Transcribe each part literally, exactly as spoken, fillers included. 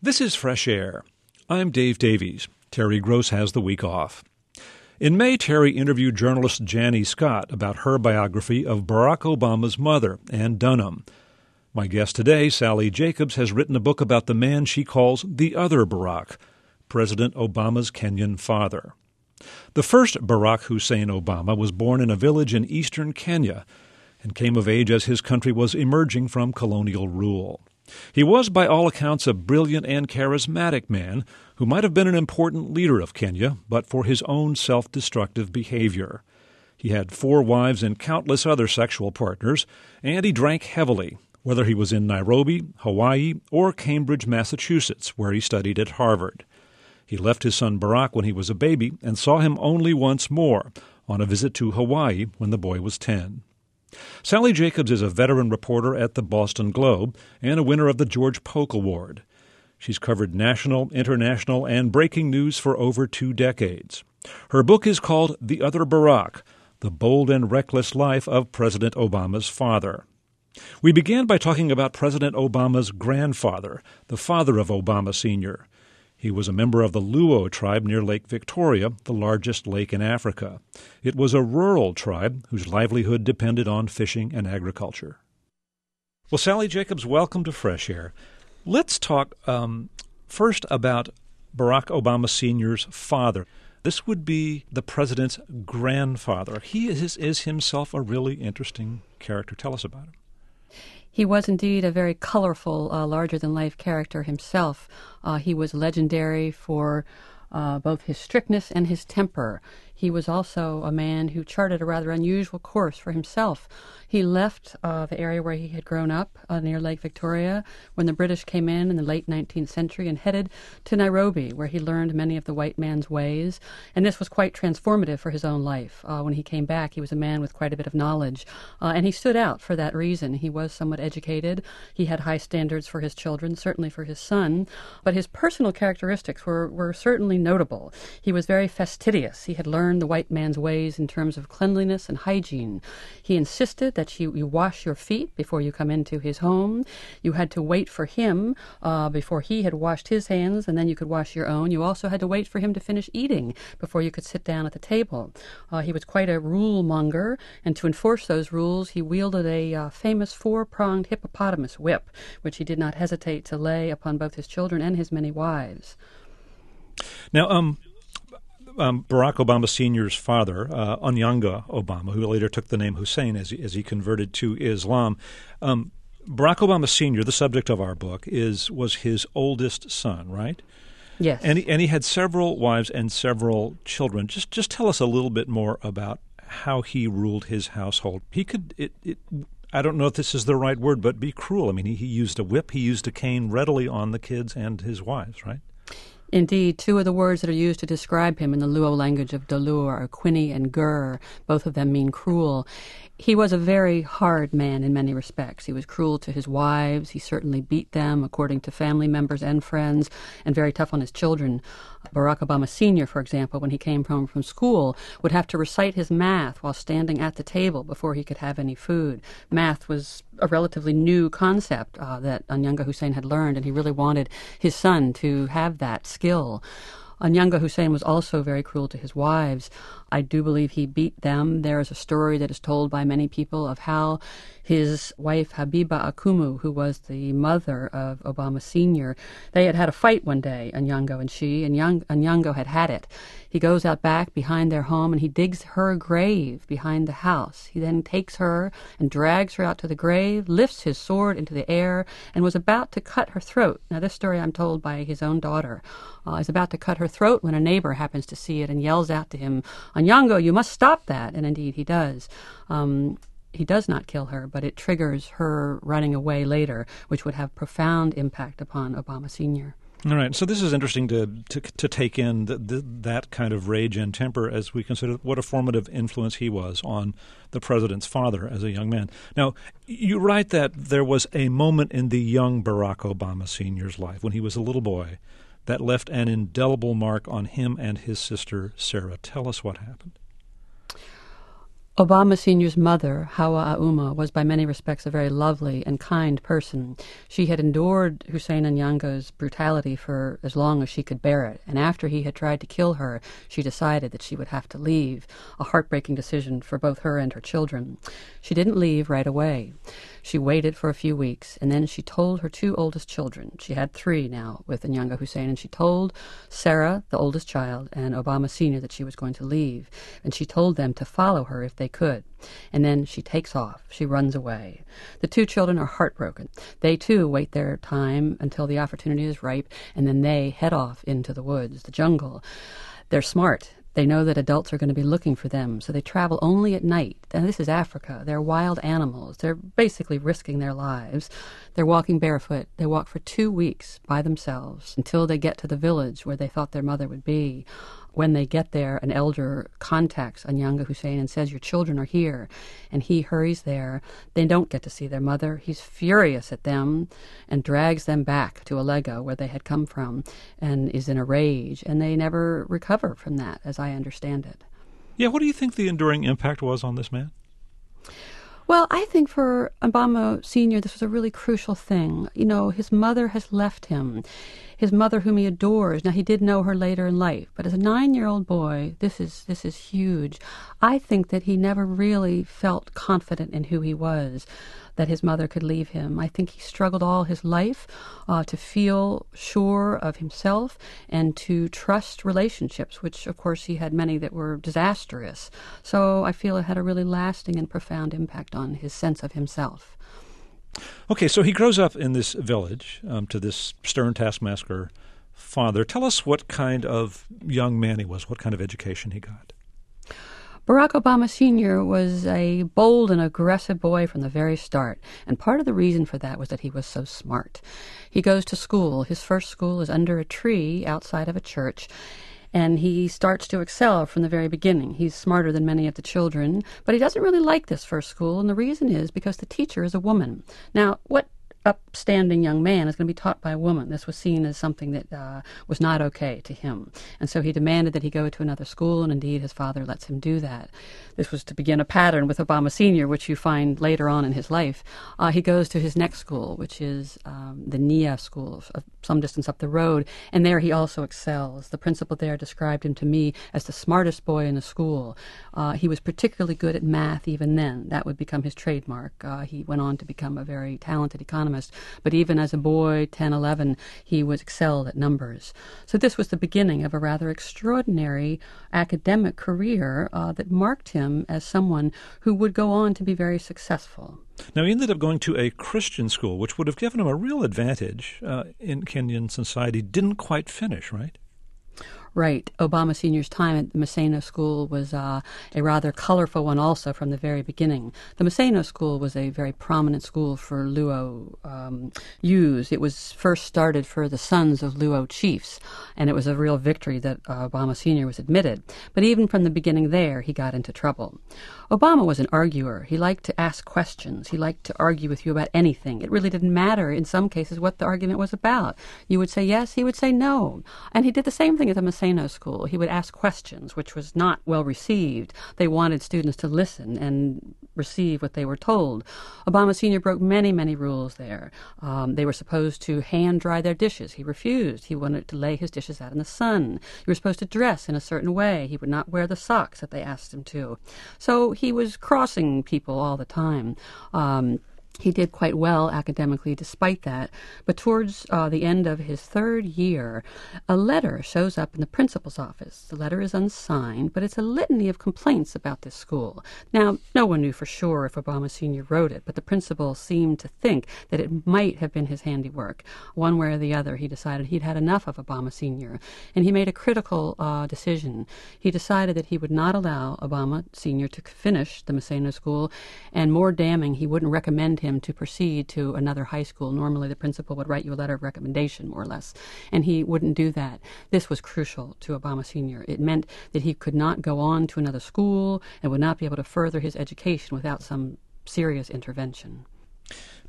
This is Fresh Air. I'm Dave Davies. Terry Gross has the week off. In May, Terry interviewed journalist Janie Scott about her biography of Barack Obama's mother, Ann Dunham. My guest today, Sally Jacobs, has written a book about the man she calls the other Barack, President Obama's Kenyan father. The first Barack Hussein Obama was born in a village in eastern Kenya and came of age as his country was emerging from colonial rule. He was, by all accounts, a brilliant and charismatic man who might have been an important leader of Kenya, but for his own self-destructive behavior. He had four wives and countless other sexual partners, and he drank heavily, whether he was in Nairobi, Hawaii, or Cambridge, Massachusetts, where he studied at Harvard. He left his son Barack when he was a baby and saw him only once more, on a visit to Hawaii when the boy was ten. Sally Jacobs is a veteran reporter at the Boston Globe and a winner of the George Polk Award. She's covered national, international, and breaking news for over two decades. Her book is called The Other Barack, The Bold and Reckless Life of President Obama's Father. We began by talking about President Obama's grandfather, the father of Obama Senior He was a member of the Luo tribe near Lake Victoria, the largest lake in Africa. It was a rural tribe whose livelihood depended on fishing and agriculture. Well, Sally Jacobs, welcome to Fresh Air. Let's talk um, first about Barack Obama Senior's father. This would be the president's grandfather. He is, is himself a really interesting character. Tell us about him. He was indeed a very colorful, uh, larger-than-life character himself. Uh, he was legendary for uh, both his strictness and his temper. He was also a man who charted a rather unusual course for himself. He left uh, the area where he had grown up uh, near Lake Victoria when the British came in in the late nineteenth century and headed to Nairobi, where he learned many of the white man's ways. And this was quite transformative for his own life. Uh, when he came back, he was a man with quite a bit of knowledge. Uh, and he stood out for that reason. He was somewhat educated. He had high standards for his children, certainly for his son. But his personal characteristics were, were certainly notable. He was very fastidious. He had learned the white man's ways in terms of cleanliness and hygiene. He insisted that you, you wash your feet before you come into his home. You had to wait for him uh, before he had washed his hands, and then you could wash your own. You also had to wait for him to finish eating before you could sit down at the table. Uh, he was quite a rule monger, and to enforce those rules, he wielded a uh, famous four-pronged hippopotamus whip, which he did not hesitate to lay upon both his children and his many wives. Now, um, Um, Barack Obama Senior's father, uh, Onyango Obama, who later took the name Hussein as he, as he converted to Islam. Um, Barack Obama Senior, the subject of our book, is was his oldest son, right? Yes. And he, and he had several wives and several children. Just just tell us a little bit more about how he ruled his household. He could, it, it, I don't know if this is the right word, but be cruel. I mean, he, he used a whip, he used a cane readily on the kids and his wives, right? Indeed, two of the words that are used to describe him in the Luo language of Daluo are Quini and Gur. Both of them mean cruel. He was a very hard man in many respects. He was cruel to his wives. He certainly beat them, according to family members and friends, and very tough on his children. Barack Obama Senior, for example, when he came home from school, would have to recite his math while standing at the table before he could have any food. Math was a relatively new concept uh, that Onyango Hussein had learned, and he really wanted his son to have that skill. Onyango Hussein was also very cruel to his wives. I do believe he beat them. There is a story that is told by many people of how his wife, Habiba Akumu, who was the mother of Obama Senior, they had had a fight one day, Onyango and she, and Young, Onyango had had it. He goes out back behind their home and he digs her grave behind the house. He then takes her and drags her out to the grave, lifts his sword into the air, and was about to cut her throat. Now, this story I'm told by his own daughter. Uh, is about to cut her throat when a neighbor happens to see it and yells out to him, Onyango, you must stop that. And indeed he does. Um, he does not kill her, but it triggers her running away later, which would have profound impact upon Obama Senior All right. So this is interesting to to, to take in the, the, that kind of rage and temper as we consider what a formative influence he was on the president's father as a young man. Now, you write that there was a moment in the young Barack Obama Senior's life when he was a little boy that left an indelible mark on him and his sister, Sarah. Tell us what happened. Obama Senior's mother, Hawa Auma, was by many respects a very lovely and kind person. She had endured Hussein Onyango's brutality for as long as she could bear it, and after he had tried to kill her, she decided that she would have to leave, a heartbreaking decision for both her and her children. She didn't leave right away. She waited for a few weeks, and then she told her two oldest children, she had three now with Onyango Hussein, and she told Sarah, the oldest child, and Obama Senior that she was going to leave, and she told them to follow her if they could. And then she takes off. She runs away. The two children are heartbroken. They, too, wait their time until the opportunity is ripe, and then they head off into the woods, the jungle. They're smart. They know that adults are going to be looking for them, so they travel only at night. And this is Africa. They're wild animals. They're basically risking their lives. They're walking barefoot. They walk for two weeks by themselves until they get to the village where they thought their mother would be. When they get there, an elder contacts Onyango Hussein and says, "Your children are here." And he hurries there. They don't get to see their mother. He's furious at them and drags them back to Alego, where they had come from, and is in a rage. And they never recover from that, as I understand it. Yeah, what do you think the enduring impact was on this man? Well, I think for Obama Senior, this was a really crucial thing. You know, his mother has left him, his mother whom he adores. Now, he did know her later in life, but as a nine-year-old boy, this is this is huge. I think that he never really felt confident in who he was, that his mother could leave him. I think he struggled all his life uh, to feel sure of himself and to trust relationships, which, of course, he had many that were disastrous. So I feel it had a really lasting and profound impact on his sense of himself. Okay, so he grows up in this village um, to this stern taskmaster father. Tell us what kind of young man he was, what kind of education he got. Barack Obama Senior was a bold and aggressive boy from the very start, and part of the reason for that was that he was so smart. He goes to school. His first school is under a tree outside of a church, and he starts to excel from the very beginning. He's smarter than many of the children, but he doesn't really like this first school, and the reason is because the teacher is a woman. Now, what upstanding young man is going to be taught by a woman? This was seen as something that uh, was not okay to him. And so he demanded that he go to another school, and indeed his father lets him do that. This was to begin a pattern with Obama Senior, which you find later on in his life. Uh, he goes to his next school, which is um, the Nia School, some distance up the road, and there he also excels. The principal there described him to me as the smartest boy in the school. Uh, he was particularly good at math even then. That would become his trademark. Uh, he went on to become a very talented economist. But even as a boy, ten, eleven, he was excelled at numbers. So this was the beginning of a rather extraordinary academic career uh, that marked him as someone who would go on to be very successful. Now, he ended up going to a Christian school, which would have given him a real advantage uh, in Kenyan society. Didn't quite finish, right? Right. Obama Senior's time at the Maseno School was uh, a rather colorful one also from the very beginning. The Maseno School was a very prominent school for Luo um, youths. It was first started for the sons of Luo chiefs, and it was a real victory that uh, Obama Senior was admitted. But even from the beginning there, he got into trouble. Obama was an arguer. He liked to ask questions. He liked to argue with you about anything. It really didn't matter in some cases what the argument was about. You would say yes, he would say no. And he did the same thing at the Maseno School. He would ask questions, which was not well received. They wanted students to listen and receive what they were told. Obama Senior broke many, many rules there. Um, they were supposed to hand dry their dishes. He refused. He wanted to lay his dishes out in the sun. You were supposed to dress in a certain way. He would not wear the socks that they asked him to. So he was crossing people all the time. Um, He did quite well academically despite that, but towards uh, the end of his third year, a letter shows up in the principal's office. The letter is unsigned, but it's a litany of complaints about this school. Now, no one knew for sure if Obama Senior wrote it, but the principal seemed to think that it might have been his handiwork. One way or the other, he decided he'd had enough of Obama Senior, and he made a critical uh, decision. He decided that he would not allow Obama Senior to finish the Maseno School, and more damning, he wouldn't recommend him to proceed to another high school. Normally the principal would write you a letter of recommendation, more or less, and he wouldn't do that. This was crucial to Obama Senior. It meant that he could not go on to another school and would not be able to further his education without some serious intervention.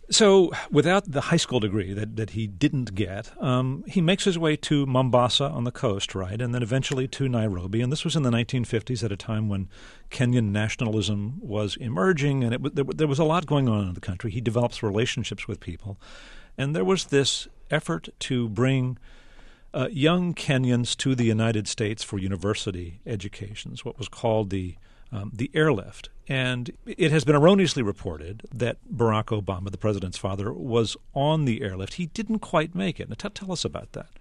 So without the high school degree that, that he didn't get, um, he makes his way to Mombasa on the coast, right, and then eventually to Nairobi. And this was in the nineteen fifties at a time when Kenyan nationalism was emerging, and it, there, there was a lot going on in the country. He develops relationships with people. And there was this effort to bring uh, young Kenyans to the United States for university educations, what was called the Um, the airlift. And it has been erroneously reported that Barack Obama, the president's father, was on the airlift. He didn't quite make it. Now, t- tell us about that.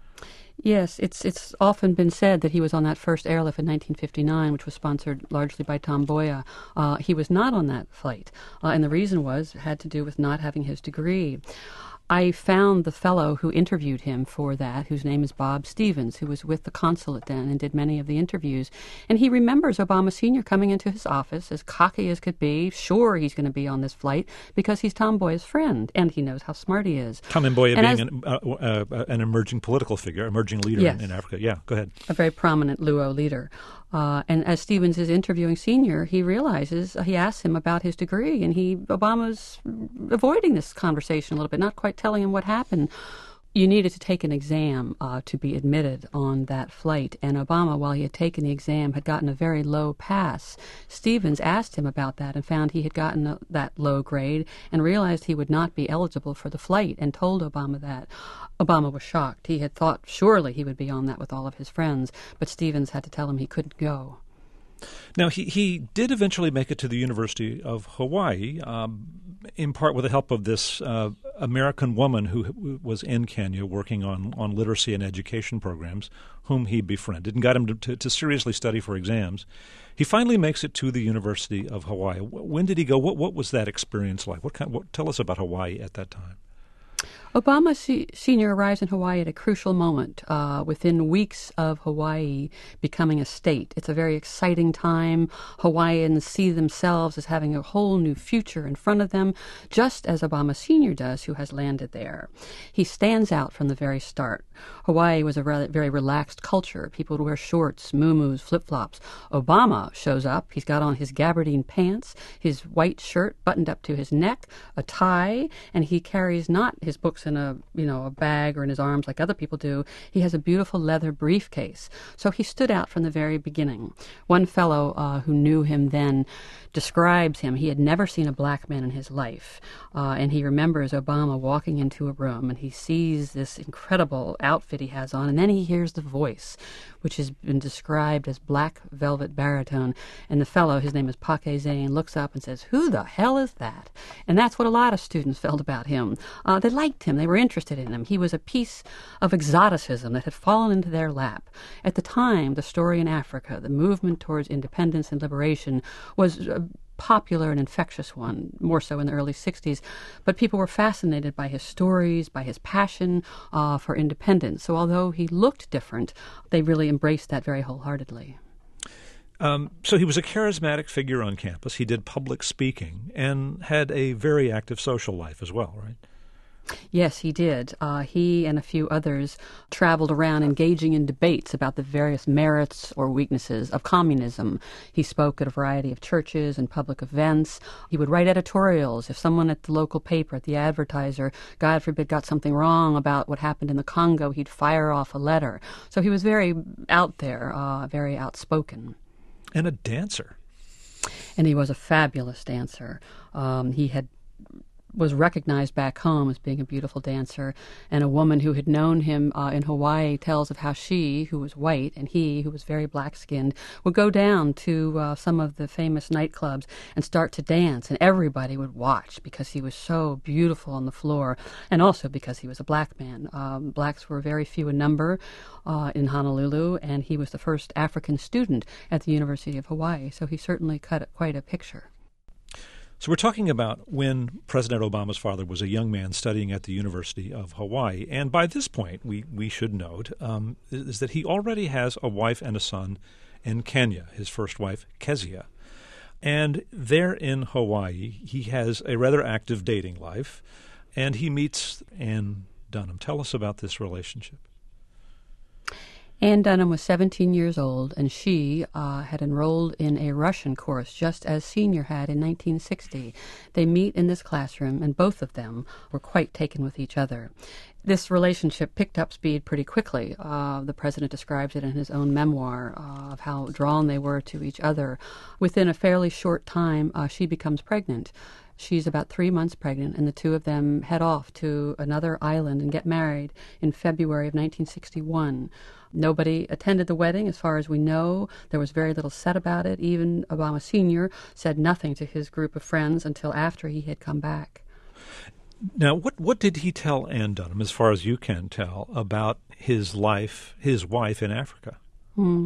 Yes, it's it's often been said that he was on that first airlift in nineteen fifty-nine, which was sponsored largely by Tom Mboya. Uh, he was not on that flight, uh, and the reason was it had to do with not having his degree. I found the fellow who interviewed him for that, whose name is Bob Stevens, who was with the consulate then and did many of the interviews. And he remembers Obama Senior coming into his office as cocky as could be, sure he's going to be on this flight because he's Tom Mboya's friend and he knows how smart he is. Tom Mboya being as, an, uh, uh, an emerging political figure, emerging leader yes, in, in Africa. Yeah, go ahead. A very prominent Luo leader. Uh, and as Stevens is interviewing Senior, he realizes, he asks him about his degree, and he Obama's avoiding this conversation a little bit, not quite telling him what happened. You needed to take an exam uh, to be admitted on that flight, and Obama, while he had taken the exam, had gotten a very low pass. Stevens asked him about that and found he had gotten a, that low grade and realized he would not be eligible for the flight and told Obama that. Obama was shocked. He had thought surely he would be on that with all of his friends, but Stevens had to tell him he couldn't go. Now, he, he did eventually make it to the University of Hawaii, um, in part with the help of this uh, American woman who was in Kenya working on, on literacy and education programs, whom he befriended and got him to, to, to seriously study for exams. He finally makes it to the University of Hawaii. When did he go? What what was that experience like? What kind? What, tell us about Hawaii at that time. Obama C- Senior arrives in Hawaii at a crucial moment, uh, within weeks of Hawaii becoming a state. It's a very exciting time. Hawaiians see themselves as having a whole new future in front of them, just as Obama Senior does, who has landed there. He stands out from the very start. Hawaii was a re- very relaxed culture. People would wear shorts, muumuus, flip-flops. Obama shows up. He's got on his gabardine pants, his white shirt buttoned up to his neck, a tie, and he carries not his books in a you know a bag or in his arms like other people do. He has a beautiful leather briefcase. So he stood out from the very beginning. One fellow uh, who knew him then describes him. He had never seen a black man in his life, uh, and he remembers Obama walking into a room and he sees this incredible outfit he has on, and then he hears the voice, which has been described as black velvet baritone, and the fellow, his name is Pake Zane, looks up and says, "Who the hell is that?" And that's what a lot of students felt about him. Uh, they liked him. They were interested in him. He was a piece of exoticism that had fallen into their lap. At the time, the story in Africa, the movement towards independence and liberation, was a popular and infectious one, more so in the early sixties. But people were fascinated by his stories, by his passion uh, for independence. So although he looked different, they really embraced that very wholeheartedly. Um, so he was a charismatic figure on campus. He did public speaking and had a very active social life as well, right? Yes, he did. Uh, he and a few others traveled around engaging in debates about the various merits or weaknesses of communism. He spoke at a variety of churches and public events. He would write editorials. If someone at the local paper, at the Advertiser, God forbid, got something wrong about what happened in the Congo, he'd fire off a letter. So he was very out there, uh, very outspoken. And a dancer. And he was a fabulous dancer. Um, he had was recognized back home as being a beautiful dancer, and a woman who had known him uh, in Hawaii tells of how she, who was white, and he, who was very black-skinned, would go down to uh, some of the famous nightclubs and start to dance, and everybody would watch because he was so beautiful on the floor, and also because he was a black man. Um, blacks were very few in number uh, in Honolulu, and he was the first African student at the University of Hawaii, so he certainly cut quite a picture. So we're talking about when President Obama's father was a young man studying at the University of Hawaii. And by this point, we, we should note, um, is that he already has a wife and a son in Kenya, his first wife, Kezia. And there in Hawaii, he has a rather active dating life, and he meets Ann Dunham. Tell us about this relationship. Ann Dunham was seventeen years old, and she uh, had enrolled in a Russian course, just as Senior had in nineteen sixty. They meet in this classroom, and both of them were quite taken with each other. This relationship picked up speed pretty quickly. Uh, the president describes it in his own memoir uh, of how drawn they were to each other. Within a fairly short time, uh, she becomes pregnant. She's about three months pregnant, and the two of them head off to another island and get married in February of nineteen sixty-one. Nobody attended the wedding, as far as we know. There was very little said about it. Even Obama Senior said nothing to his group of friends until after he had come back. Now, what, what did he tell Ann Dunham, as far as you can tell, about his life, his wife in Africa? Hmm.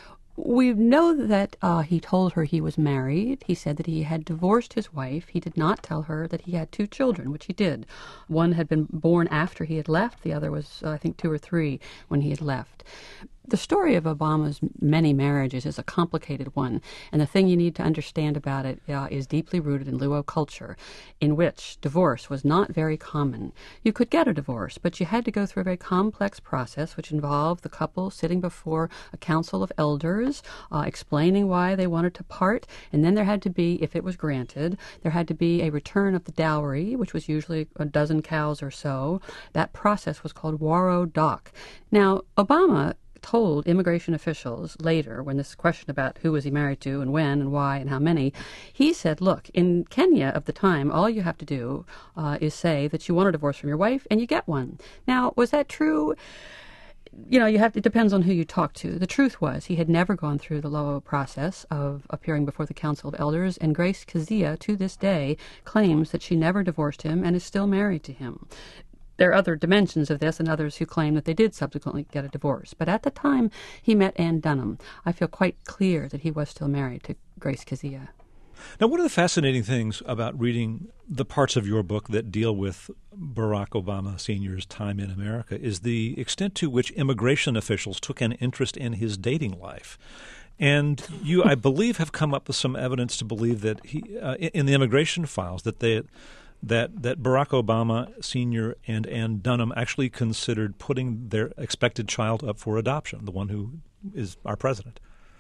We know that uh, he told her he was married. He said that he had divorced his wife. He did not tell her that he had two children, which he did. One had been born after he had left. The other was, uh, I think, two or three when he had left. The story of Obama's many marriages is a complicated one, and the thing you need to understand about it uh, is deeply rooted in Luo culture, in which divorce was not very common. You could get a divorce, but you had to go through a very complex process, which involved the couple sitting before a council of elders, uh, explaining why they wanted to part, and then there had to be, if it was granted, there had to be a return of the dowry, which was usually a dozen cows or so. That process was called Waro Doc. Now, Obama told immigration officials later, when this question about who was he married to and when and why and how many, he said, look, in Kenya of the time, all you have to do uh, is say that you want a divorce from your wife and you get one. Now, was that true? You know, you have to, it depends on who you talk to. The truth was he had never gone through the Luo process of appearing before the Council of Elders, and Grace Kazia, to this day, claims that she never divorced him and is still married to him. There are other dimensions of this and others who claim that they did subsequently get a divorce. But at the time he met Ann Dunham, I feel quite clear that he was still married to Grace Kazia. Now, one of the fascinating things about reading the parts of your book that deal with Barack Obama Senior's time in America is the extent to which immigration officials took an interest in his dating life. And you, I believe, have come up with some evidence to believe that he, uh, in the immigration files, that they that that Barack Obama Senior and Ann Dunham actually considered putting their expected child up for adoption, the one who is our president.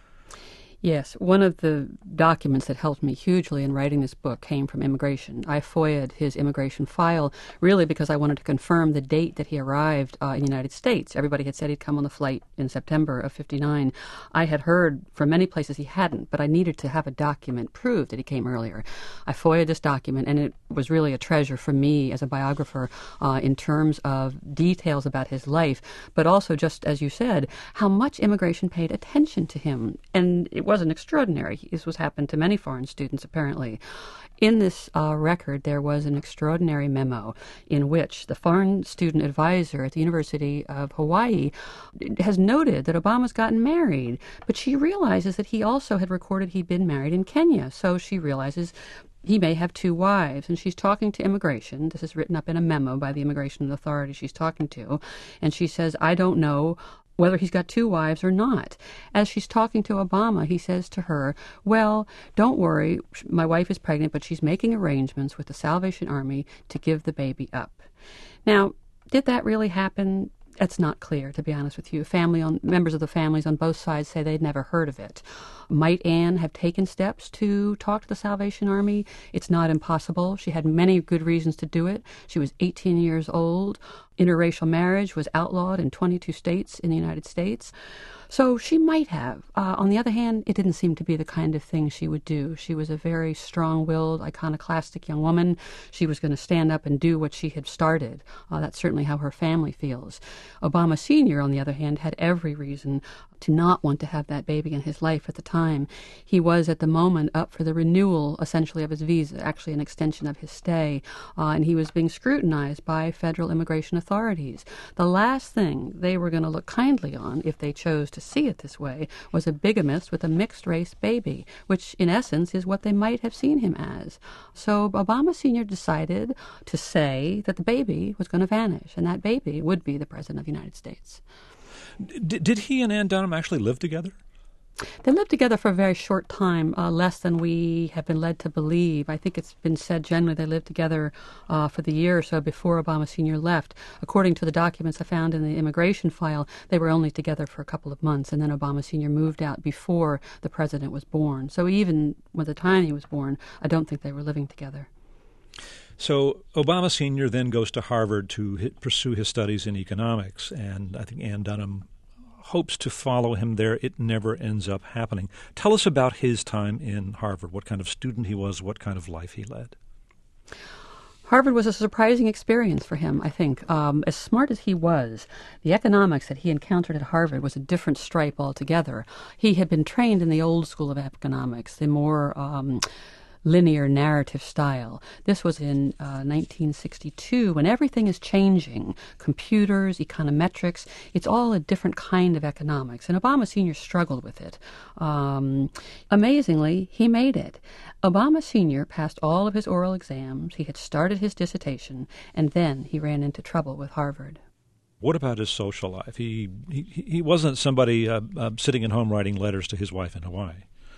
Yes, one of the documents that helped me hugely in writing this book came from immigration. I F O IA'd his immigration file really because I wanted to confirm the date that he arrived uh, in the United States. Everybody had said he'd come on the flight in September of fifty-nine. I had heard from many places he hadn't, but I needed to have a document prove that he came earlier. I F O I A'd this document, and it was really a treasure for me as a biographer uh, in terms of details about his life, but also, just as you said, how much immigration paid attention to him. And it wasn't extraordinary. This was happened to many foreign students, apparently. In this uh, record, there was an extraordinary memo in which the foreign student advisor at the University of Hawaii has noted that Obama's gotten married, but she realizes that he also had recorded he'd been married in Kenya. So she realizes he may have two wives, and she's talking to immigration. This is written up in a memo by the immigration authority she's talking to, and she says, I don't know whether he's got two wives or not. As she's talking to Obama, he says to her, well, don't worry, my wife is pregnant, but she's making arrangements with the Salvation Army to give the baby up. Now, did that really happen? It's not clear, to be honest with you. Family on members of the families on both sides say they'd never heard of it. Might Anne have taken steps to talk to the Salvation Army? It's not impossible. She had many good reasons to do it. She was eighteen years old. Interracial marriage was outlawed in twenty-two states in the United States. So she might have. Uh, on the other hand, it didn't seem to be the kind of thing she would do. She was a very strong-willed, iconoclastic young woman. She was going to stand up and do what she had started. Uh, that's certainly how her family feels. Obama Senior, on the other hand, had every reason to not want to have that baby in his life at the time. He was, at the moment, up for the renewal, essentially, of his visa, actually an extension of his stay, uh, and he was being scrutinized by federal immigration authorities. The last thing they were going to look kindly on, if they chose to see it this way, was a bigamist with a mixed-race baby, which, in essence, is what they might have seen him as. So Obama Senior decided to say that the baby was going to vanish, and that baby would be the President of the United States. D- did he and Ann Dunham actually live together? They lived together for a very short time, uh, less than we have been led to believe. I think it's been said generally they lived together uh, for the year or so before Obama Senior left. According to the documents I found in the immigration file, they were only together for a couple of months, and then Obama Senior moved out before the president was born. So even with the time he was born, I don't think they were living together. So Obama Senior then goes to Harvard to hit, pursue his studies in economics, and I think Ann Dunham hopes to follow him there. It never ends up happening. Tell us about his time in Harvard, what kind of student he was, what kind of life he led. Harvard was a surprising experience for him, I think. Um, as smart as he was, the economics that he encountered at Harvard was a different stripe altogether. He had been trained in the old school of economics, the more um, linear narrative style. This was in uh, nineteen sixty-two, when everything is changing. Computers, econometrics, it's all a different kind of economics. And Obama Senior struggled with it. Um, amazingly, he made it. Obama Senior passed all of his oral exams. He had started his dissertation, and then he ran into trouble with Harvard. What about his social life? He he, he wasn't somebody uh, uh, sitting at home writing letters to his wife in Hawaii.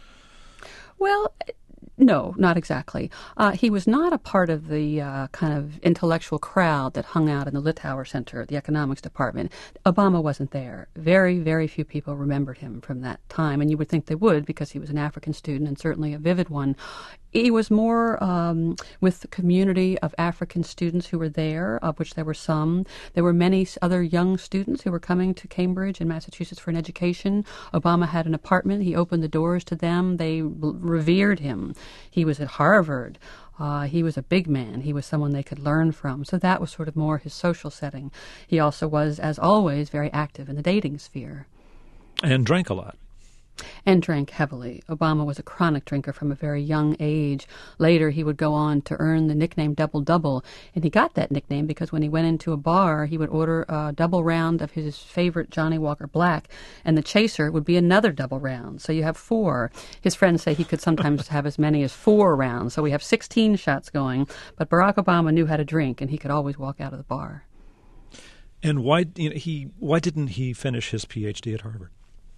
Well, no, not exactly. Uh, he was not a part of the uh, kind of intellectual crowd that hung out in the Littauer Center, the economics department. Obama wasn't there. Very, very few people remembered him from that time, and you would think they would because he was an African student and certainly a vivid one. He was more um, with the community of African students who were there, of which there were some. There were many other young students who were coming to Cambridge and Massachusetts for an education. Obama had an apartment. He opened the doors to them. They revered him. He was at Harvard. Uh, he was a big man. He was someone they could learn from. So that was sort of more his social setting. He also was, as always, very active in the dating sphere. And drank a lot. And drank heavily. Obama was a chronic drinker from a very young age. Later, he would go on to earn the nickname Double Double, and he got that nickname because when he went into a bar, he would order a double round of his favorite Johnny Walker Black, and the chaser would be another double round. So you have four. His friends say he could sometimes have as many as four rounds, so we have sixteen shots going. But Barack Obama knew how to drink, and he could always walk out of the bar. And why you know, he why didn't he finish his P H D at Harvard?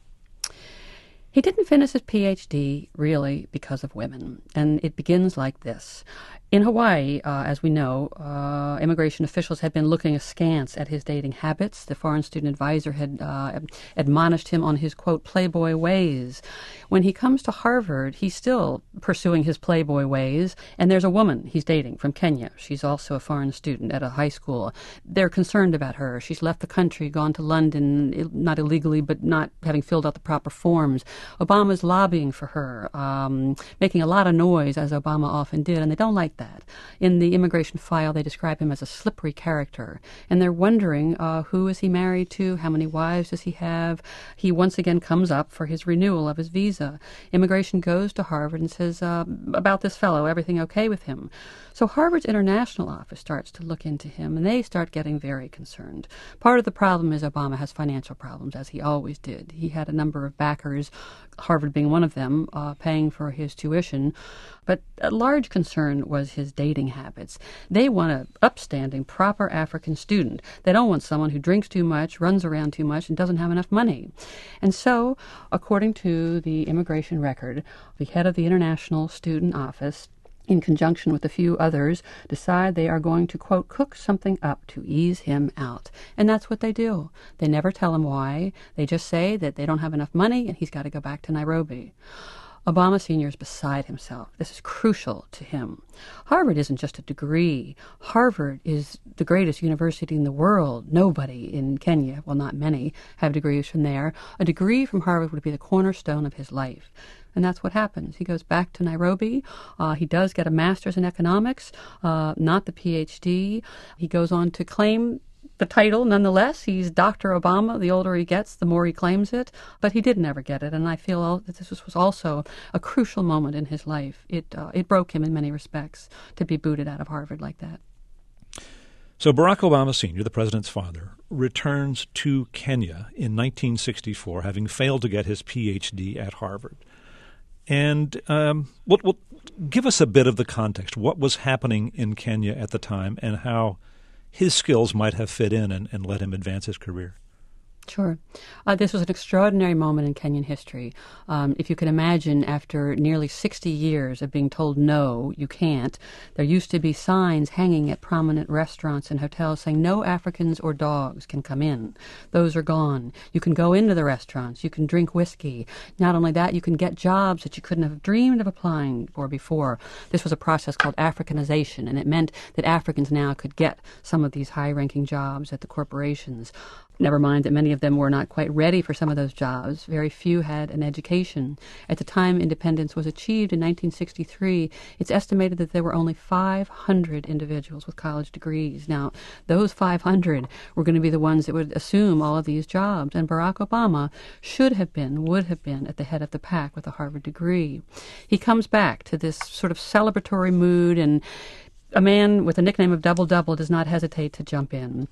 He didn't finish his P H D, really, because of women, and it begins like this. In Hawaii, uh, as we know, uh, immigration officials had been looking askance at his dating habits. The foreign student advisor had uh, admonished him on his, quote, playboy ways. When he comes to Harvard, he's still pursuing his playboy ways, and there's a woman he's dating from Kenya. She's also a foreign student at a high school. They're concerned about her. She's left the country, gone to London, not illegally, but not having filled out the proper forms. Obama's lobbying for her, um, making a lot of noise, as Obama often did, and they don't like that. In the immigration file, they describe him as a slippery character, and they're wondering uh, who is he married to, how many wives does he have. He once again comes up for his renewal of his visa. Immigration goes to Harvard and says, uh, about this fellow, everything okay with him? So Harvard's international office starts to look into him, and they start getting very concerned. Part of the problem is Obama has financial problems, as he always did. He had a number of backers, Harvard being one of them, uh, paying for his tuition. But a large concern was his dating habits. They want an upstanding, proper African student. They don't want someone who drinks too much, runs around too much, and doesn't have enough money. And so, according to the immigration record, the head of the International Student Office, in conjunction with a few others, decide they are going to, quote, cook something up to ease him out. And that's what they do. They never tell him why. They just say that they don't have enough money and he's got to go back to Nairobi. Obama Senior is beside himself. This is crucial to him. Harvard isn't just a degree. Harvard is the greatest university in the world. Nobody in Kenya, well, not many, have degrees from there. A degree from Harvard would be the cornerstone of his life. And that's what happens. He goes back to Nairobi. Uh, he does get a master's in economics, uh, not the P H D. He goes on to claim the title nonetheless. He's Doctor Obama. The older he gets, the more he claims it. But he did never get it. And I feel all, that this was also a crucial moment in his life. It, uh, it broke him in many respects to be booted out of Harvard like that. So Barack Obama Senior, the president's father, returns to Kenya in nineteen sixty-four, having failed to get his P H D at Harvard. And um, what, what, give us a bit of the context. What was happening in Kenya at the time and how his skills might have fit in and, and let him advance his career? Sure. Uh, this was an extraordinary moment in Kenyan history. Um, if you can imagine, after nearly sixty years of being told, no, you can't, there used to be signs hanging at prominent restaurants and hotels saying no Africans or dogs can come in. Those are gone. You can go into the restaurants. You can drink whiskey. Not only that, you can get jobs that you couldn't have dreamed of applying for before. This was a process called Africanization, and it meant that Africans now could get some of these high-ranking jobs at the corporations. Never mind that many of them were not quite ready for some of those jobs. Very few had an education. At the time independence was achieved in nineteen sixty-three, it's estimated that there were only five hundred individuals with college degrees. Now, those five hundred were going to be the ones that would assume all of these jobs, and Barack Obama should have been, would have been, at the head of the pack with a Harvard degree. He comes back to this sort of celebratory mood, and a man with a nickname of Double Double does not hesitate to jump in.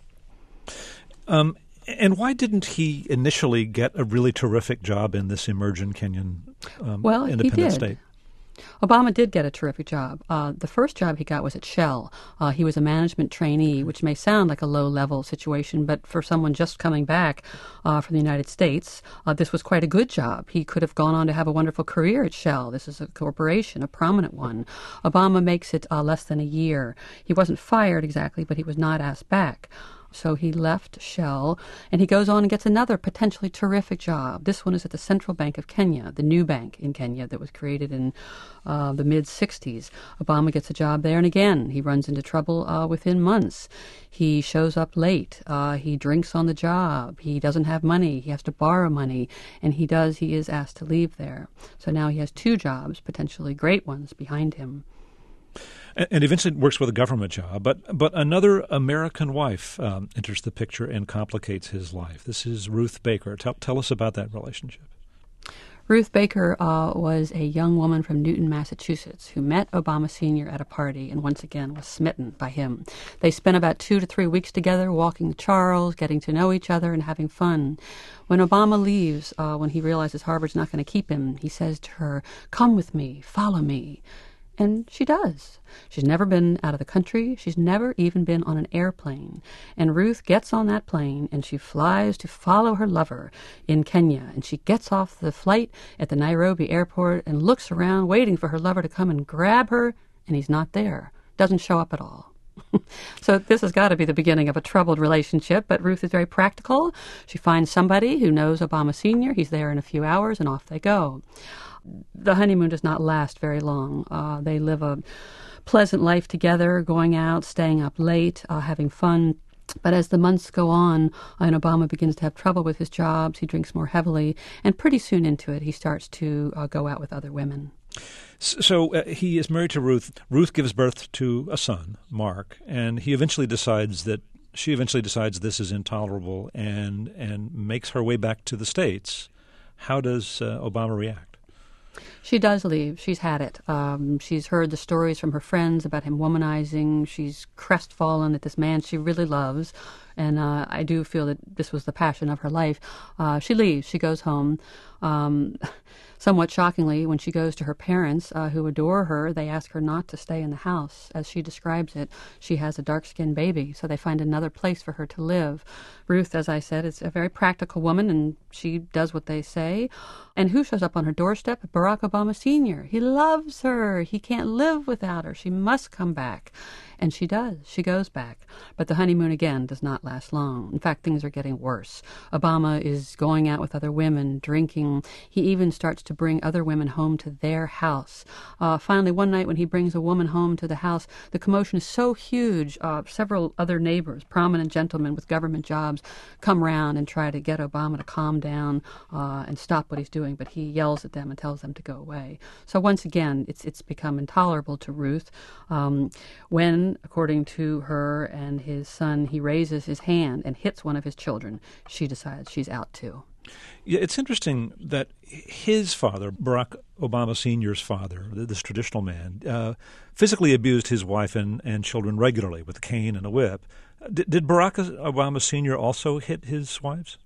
Um. And why didn't he initially get a really terrific job in this emerging Kenyan um, well, independent he did. state? Obama did get a terrific job. Uh, the first job he got was at Shell. Uh, he was a management trainee, which may sound like a low-level situation, but for someone just coming back uh, from the United States, uh, this was quite a good job. He could have gone on to have a wonderful career at Shell. This is a corporation, a prominent one. Obama makes it uh, less than a year. He wasn't fired exactly, but he was not asked back. So he left Shell, and he goes on and gets another potentially terrific job. This one is at the Central Bank of Kenya, the new bank in Kenya that was created in uh, the mid-sixties. Obama gets a job there, and again, he runs into trouble uh, within months. He shows up late. Uh, he drinks on the job. He doesn't have money. He has to borrow money, and he does. He is asked to leave there. So now he has two jobs, potentially great ones, behind him. And eventually works with a government job. But but another American wife um, enters the picture and complicates his life. This is Ruth Baker. Tell, tell us about that relationship. Ruth Baker uh, was a young woman from Newton, Massachusetts, who met Obama Senior at a party and once again was smitten by him. They spent about two to three weeks together, walking the Charles, getting to know each other and having fun. When Obama leaves, uh, when he realizes Harvard's not going to keep him, he says to her, "Come with me, follow me." And she does. She's never been out of the country. She's never even been on an airplane. And Ruth gets on that plane, and she flies to follow her lover in Kenya. And she gets off the flight at the Nairobi airport and looks around, waiting for her lover to come and grab her, and he's not there. Doesn't show up at all. So this has got to be the beginning of a troubled relationship, but Ruth is very practical. She finds somebody who knows Obama Senior He's there in a few hours, and off they go. The honeymoon does not last very long. Uh, they live a pleasant life together, going out, staying up late, uh, having fun. But as the months go on, and Obama begins to have trouble with his jobs, he drinks more heavily, and pretty soon into it, he starts to uh, go out with other women. So uh, he is married to Ruth. Ruth gives birth to a son, Mark, and he eventually decides that she eventually decides this is intolerable and and makes her way back to the States. How does uh, Obama react? She does leave. She's had it. Um, she's heard the stories from her friends about him womanizing. She's crestfallen that this man she really loves, and uh, I do feel that this was the passion of her life. Uh, she leaves. She goes home. Um, somewhat shockingly, when she goes to her parents, uh, who adore her, they ask her not to stay in the house. As she describes it, she has a dark-skinned baby, so they find another place for her to live. Ruth, as I said, is a very practical woman, and she does what they say. And who shows up on her doorstep? Barack Obama Senior He loves her. He can't live without her. She must come back. And she does. She goes back. But the honeymoon, again, does not last long. In fact, things are getting worse. Obama is going out with other women, drinking. He even starts to bring other women home to their house. Uh, finally, one night when he brings a woman home to the house, the commotion is so huge, uh, several other neighbors, prominent gentlemen with government jobs, come round and try to get Obama to calm down uh, and stop what he's doing. But he yells at them and tells them to go away. So once again, it's it's become intolerable to Ruth. Um, when according to her and his son, he raises his hand and hits one of his children, she decides she's out too. Yeah, it's interesting that his father, Barack Obama Senior's father, this traditional man, uh, physically abused his wife and, and children regularly with a cane and a whip. Did, did Barack Obama Senior also hit his wives?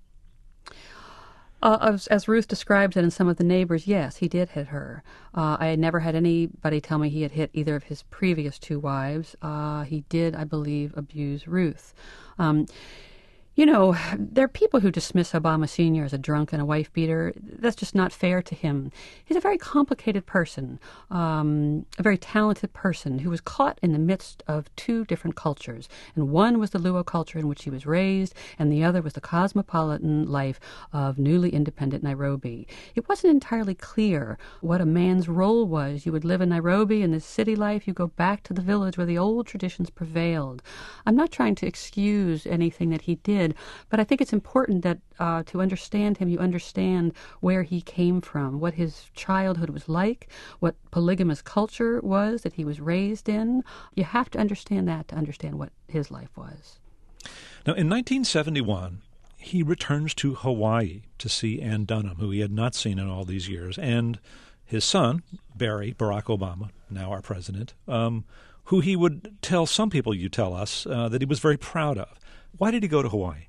Uh, as, as Ruth describes it, and some of the neighbors, yes, he did hit her. Uh, I had never had anybody tell me he had hit either of his previous two wives. Uh, he did, I believe, abuse Ruth. Um, You know, there are people who dismiss Obama Senior as a drunk and a wife-beater. That's just not fair to him. He's a very complicated person, um, a very talented person who was caught in the midst of two different cultures. And one was the Luo culture in which he was raised, and the other was the cosmopolitan life of newly independent Nairobi. It wasn't entirely clear what a man's role was. You would live in Nairobi in the city life. You go back to the village where the old traditions prevailed. I'm not trying to excuse anything that he did, but I think it's important that uh, to understand him, you understand where he came from, what his childhood was like, what polygamous culture was that he was raised in. You have to understand that to understand what his life was. Now, in nineteen seventy-one, he returns to Hawaii to see Ann Dunham, who he had not seen in all these years, and his son, Barry, Barack Obama, now our president, um, who he would tell some people, you tell us, uh, that he was very proud of. Why did he go to Hawaii?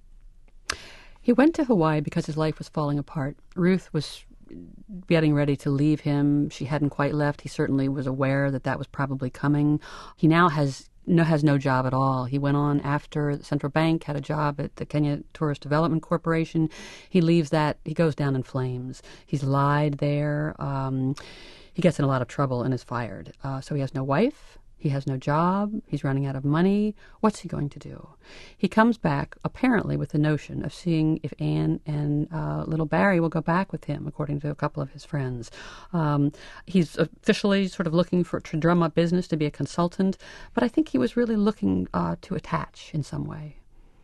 He went to Hawaii because his life was falling apart. Ruth was getting ready to leave him. She hadn't quite left. He certainly was aware that that was probably coming. He now has no, has no job at all. He went on after the central bank, had a job at the Kenya Tourist Development Corporation. He leaves that. He goes down in flames. He's lied there. Um, he gets in a lot of trouble and is fired. Uh, so he has no wife. He has no job. He's running out of money. What's he going to do? He comes back, apparently, with the notion of seeing if Anne and uh, little Barry will go back with him, according to a couple of his friends. Um, he's officially sort of looking for to drum up business, to be a consultant, but I think he was really looking uh, to attach in some way.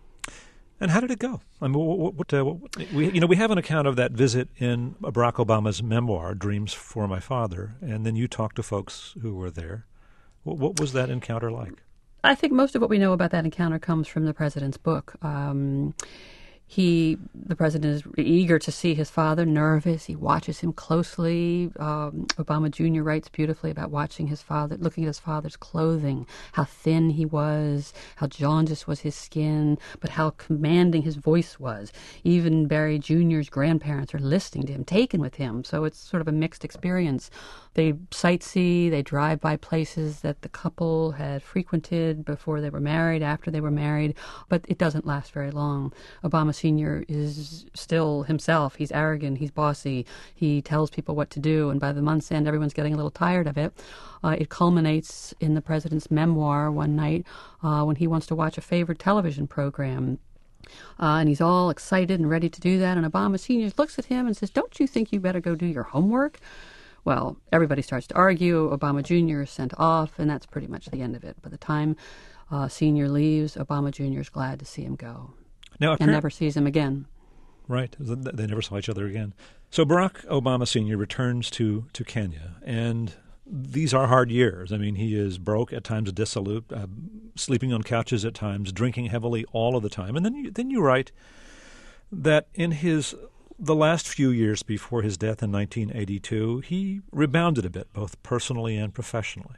And how did it go? I mean, what, what, uh, what, we, you know, we have an account of that visit in Barack Obama's memoir, Dreams for My Father, and then you talked to folks who were there. What was that encounter like? I think most of what we know about that encounter comes from the president's book. Um, he, the president is eager to see his father, nervous. He watches him closely. Um, Obama Junior writes beautifully about watching his father, looking at his father's clothing, how thin he was, how jaundiced was his skin, but how commanding his voice was. Even Barry Junior's grandparents are listening to him, taken with him. So it's sort of a mixed experience. They sightsee, they drive by places that the couple had frequented before they were married, after they were married, but it doesn't last very long. Obama Senior is still himself. He's arrogant, he's bossy, he tells people what to do, and by the month's end, everyone's getting a little tired of it. Uh, it culminates in the president's memoir one night uh, when he wants to watch a favorite television program. Uh, and he's all excited and ready to do that, and Obama Senior looks at him and says, "Don't you think you better go do your homework?" Well, everybody starts to argue. Obama Junior is sent off, and that's pretty much the end of it. By the time uh, Senior leaves, Obama Junior is glad to see him go. Now, and never sees him again. Right. They never saw each other again. So Barack Obama Senior returns to, to Kenya, and these are hard years. I mean, he is broke, at times dissolute, uh, sleeping on couches at times, drinking heavily all of the time. And then you, then you write that in his the last few years before his death in nineteen eighty-two, he rebounded a bit, both personally and professionally.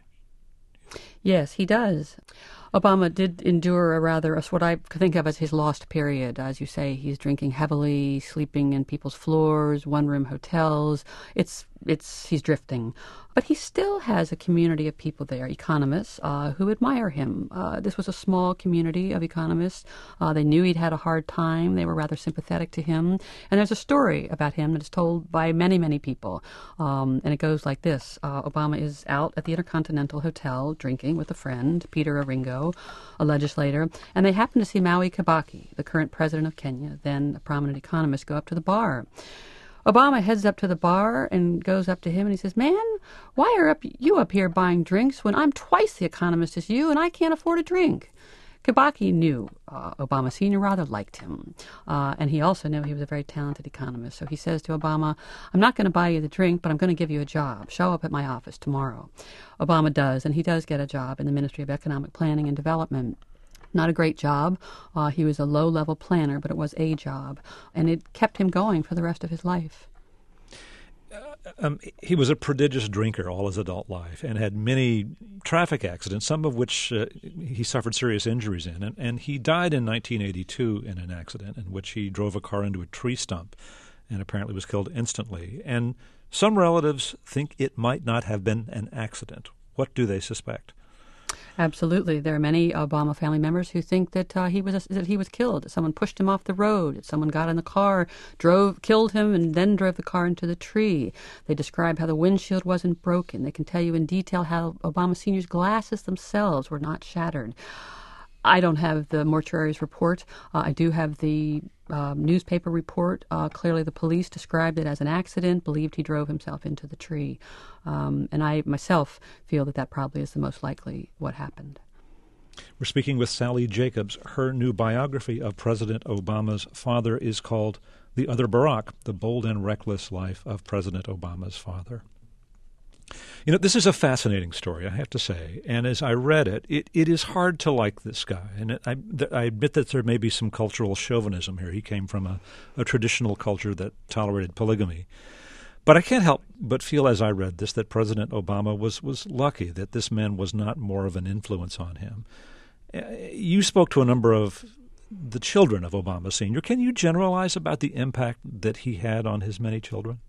Yes, he does. Obama did endure a rather, what I think of as his lost period. As you say, he's drinking heavily, sleeping in people's floors, one-room hotels. It's it's he's drifting. But he still has a community of people there, economists, uh, who admire him. Uh, this was a small community of economists. Uh, they knew he'd had a hard time. They were rather sympathetic to him. And there's a story about him that is told by many, many people. Um, and it goes like this. Uh, Obama is out at the Intercontinental Hotel drinking with a friend, Peter Aringo, a legislator, and they happen to see Mwai Kibaki, the current president of Kenya, then a prominent economist, go up to the bar. Obama heads up to the bar and goes up to him and he says, "Man, why are up, you up here buying drinks when I'm twice the economist as you and I can't afford a drink?" Kibaki knew uh, Obama Senior rather liked him, uh, and he also knew he was a very talented economist. So he says to Obama, "I'm not going to buy you the drink, but I'm going to give you a job. Show up at my office tomorrow." Obama does, and he does get a job in the Ministry of Economic Planning and Development. Not a great job. Uh, he was a low-level planner, but it was a job, and it kept him going for the rest of his life. Uh, um, he was a prodigious drinker all his adult life and had many traffic accidents, some of which uh, he suffered serious injuries in. And, and he died in nineteen eighty-two in an accident in which he drove a car into a tree stump and apparently was killed instantly. And some relatives think it might not have been an accident. What do they suspect? Absolutely. There are many Obama family members who think that uh, he was that he was killed, that someone pushed him off the road, that someone got in the car, drove, killed him, and then drove the car into the tree. They describe how the windshield wasn't broken. They can tell you in detail how Obama Senior's glasses themselves were not shattered. I don't have the mortuary's report. Uh, I do have the uh, newspaper report. Uh, clearly, the police described it as an accident, believed he drove himself into the tree. Um, and I myself feel that that probably is the most likely what happened. We're speaking with Sally Jacobs. Her new biography of President Obama's father is called The Other Barack, The Bold and Reckless Life of President Obama's Father. You know, this is a fascinating story, I have to say. And as I read it, it, it is hard to like this guy. And it, I, th- I admit that there may be some cultural chauvinism here. He came from a, a traditional culture that tolerated polygamy. But I can't help but feel as I read this that President Obama was, was lucky that this man was not more of an influence on him. Uh, you spoke to a number of the children of Obama Senior Can you generalize about the impact that he had on his many children?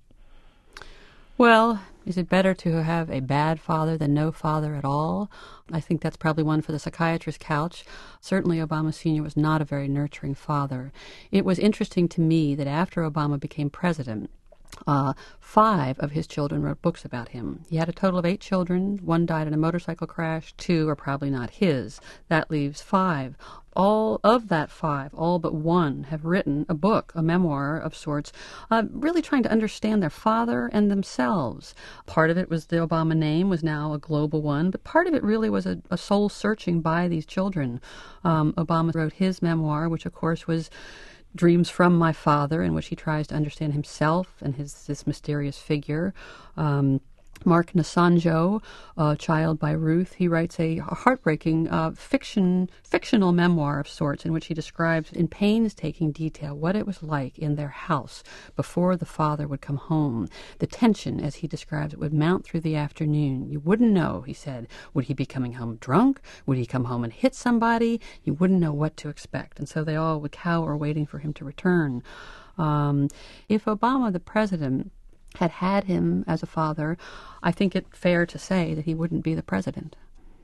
Well, is it better to have a bad father than no father at all? I think that's probably one for the psychiatrist's couch. Certainly Obama Senior was not a very nurturing father. It was interesting to me that after Obama became president, Uh, five of his children wrote books about him. He had a total of eight children. One died in a motorcycle crash. Two are probably not his. That leaves five. All of that five, all but one, have written a book, a memoir of sorts, uh, really trying to understand their father and themselves. Part of it was the Obama name was now a global one, but part of it really was a, a soul-searching by these children. Um, Obama wrote his memoir, which of course was Dreams from My Father, in which he tries to understand himself and his this mysterious figure. Um, Mark Nasanjo, uh, Child by Ruth, he writes a heartbreaking uh, fiction, fictional memoir of sorts in which he describes in painstaking detail what it was like in their house before the father would come home. The tension, as he describes it, would mount through the afternoon. You wouldn't know, he said. Would he be coming home drunk? Would he come home and hit somebody? You wouldn't know what to expect. And so they all would cower waiting for him to return. Um, if Obama, the president, had had him as a father, I think it fair to say that he wouldn't be the president.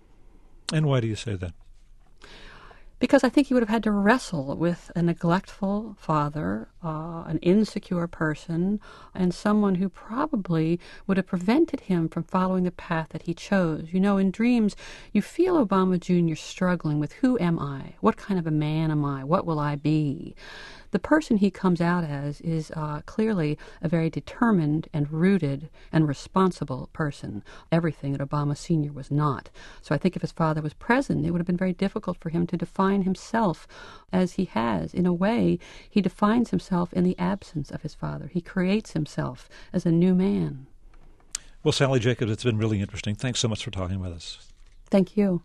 And why do you say that? Because I think he would have had to wrestle with a neglectful father, uh, an insecure person, and someone who probably would have prevented him from following the path that he chose. You know, in Dreams, you feel Obama Junior struggling with, who am I? What kind of a man am I? What will I be? The person he comes out as is uh, clearly a very determined and rooted and responsible person, everything that Obama Senior was not. So I think if his father was present, it would have been very difficult for him to define himself as he has. In a way, he defines himself in the absence of his father. He creates himself as a new man. Well, Sally Jacobs, it's been really interesting. Thanks so much for talking with us. Thank you.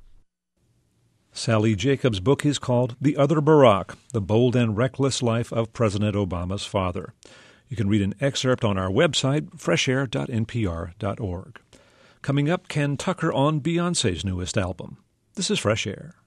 Sally Jacobs' book is called The Other Barack, The Bold and Reckless Life of President Obama's Father. You can read an excerpt on our website, fresh air dot n p r dot org. Coming up, Ken Tucker on Beyoncé's newest album. This is Fresh Air.